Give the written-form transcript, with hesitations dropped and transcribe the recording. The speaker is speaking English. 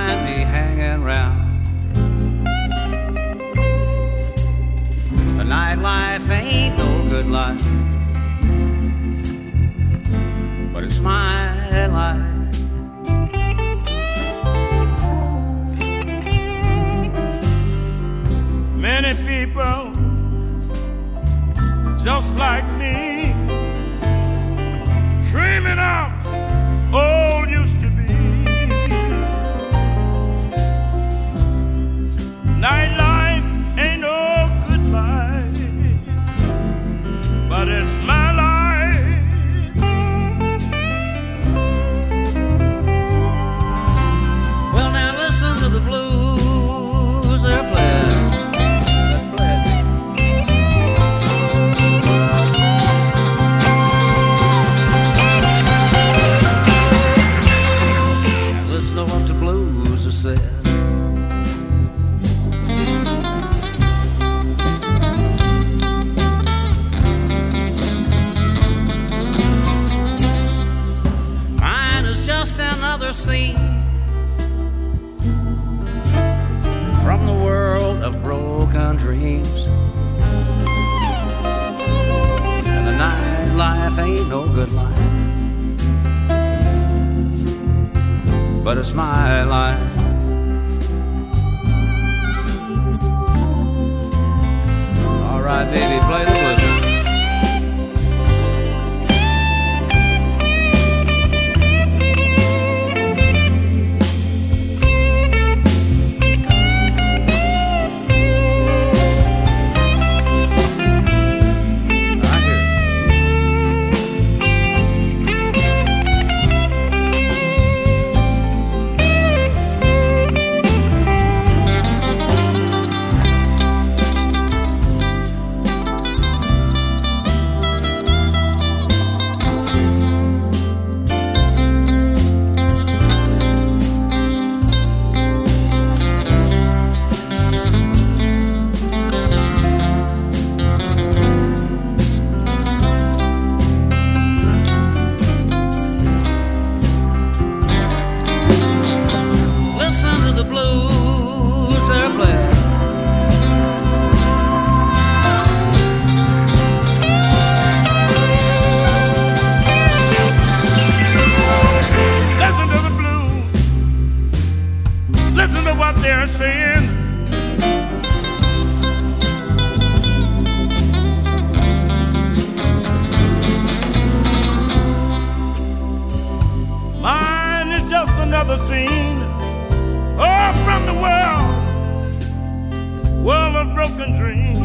find me hanging round. The nightlife ain't no good life, but it's my life. Many people just like me, dreaming of old used to be. Nightlife ain't no good life, but it's my life. Well, now listen to the blues they're playing. Let's play it. Now listen to what the blues are saying. Just another scene from the world of broken dreams, and the nightlife ain't no good life, but it's my life. All right, baby, play the blues. They're saying mine is just another scene, oh, from the world of broken dreams.